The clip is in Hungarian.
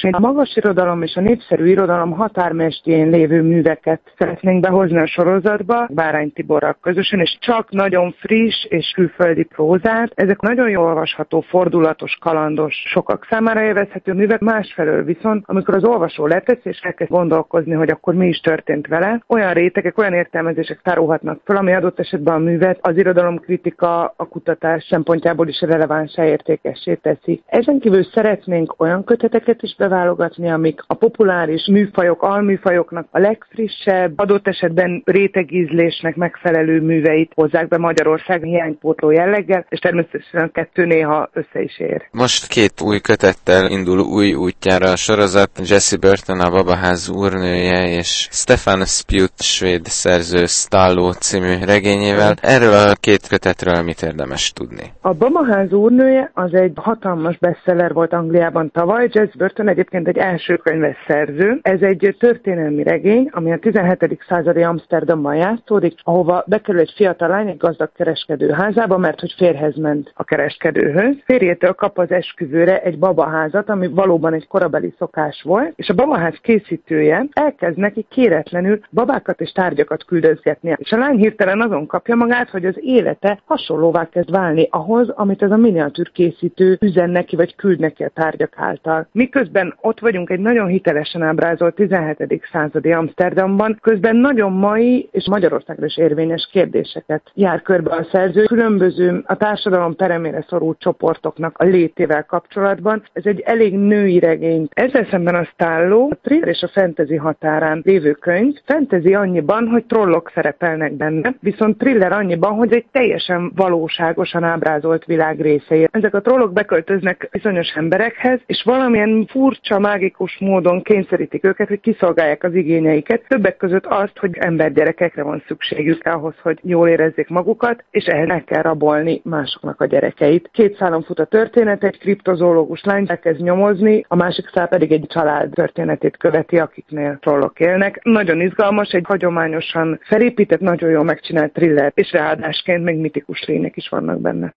Mi a magas irodalom és a népszerű irodalom határmestjén lévő műveket szeretnénk behozni a sorozatba, Bárány Tiborral közösen, és csak nagyon friss és külföldi prózát. Ezek nagyon jól olvasható, fordulatos, kalandos, sokak számára élvezhető művek. Másfelől viszont, amikor az olvasó letesz és elkezd gondolkozni, hogy akkor mi is történt vele, olyan rétegek, olyan értelmezések tárulhatnak fel, ami adott esetben a művet az irodalomkritika, a kutatás szempontjából is relevánsá, értékessé teszi. Ezen kívül szeretnénk olyan köteteket is beválogatni, amik a populáris műfajok, alműfajoknak a legfrissebb, adott esetben rétegízlésnek megfelelő műveit hozzák be Magyarország hiánypótló jelleggel, és természetesen a kettő néha össze is ér. Most 2 új kötettel indul új útjára a sorozat, Jessie Burton, a Babaház úrnője, és Stefan Spjut, svéd szerző Stalló című regényével. Erről a 2 kötetről mit érdemes tudni? A Babaház úrnője az egy hatalmas bestseller volt Angliában tavaly. Jessie Burton egyébként egy elsőkönyves szerző. Ez egy történelmi regény, ami a 17. századi Amsterdamban játszódik, ahova bekerül egy fiatal lány egy gazdag kereskedő házába, mert hogy férjhez ment a kereskedőhöz. Férjétől kap az esküvőre egy babaházat, ami valóban egy korabeli szokás volt, és a babaház készítője elkezd neki kéretlenül babákat és tárgyakat küldözgetni. És a lány hirtelen azon kapja magát, hogy az élete hasonlóvá kezd válni ahhoz, amit ez a miniatűr készítő üzen neki, vagy küld neki a tárgyak által. Miközben ott vagyunk egy nagyon hitelesen ábrázolt 17. századi Amsterdamban, közben nagyon mai és Magyarországra is érvényes kérdéseket jár körbe a szerző. Különböző a társadalom peremére szorult csoportoknak a létével kapcsolatban. Ez egy elég női regény. Ezzel szemben a Stalló a thriller és a fantasy határán lévő könyv. Fantasy annyiban, hogy trollok szerepelnek benne, viszont thriller annyiban, hogy egy teljesen valóságosan ábrázolt világ részei. Ezek a trollok beköltöznek bizonyos emberekhez, és valamilyen furcsa, mágikus módon kényszerítik őket, hogy kiszolgálják az igényeiket. Többek között azt, hogy embergyerekekre van szükségük ahhoz, hogy jól érezzék magukat, és ehhez meg kell rabolni másoknak a gyerekeit. 2 szálon fut a történet, egy kriptozoológus lány elkezd nyomozni, a másik szál pedig egy család történetét követi, akiknél trollok élnek. Nagyon izgalmas, egy hagyományosan felépített, nagyon jól megcsinált thriller, és ráadásként még mitikus lények is vannak benne.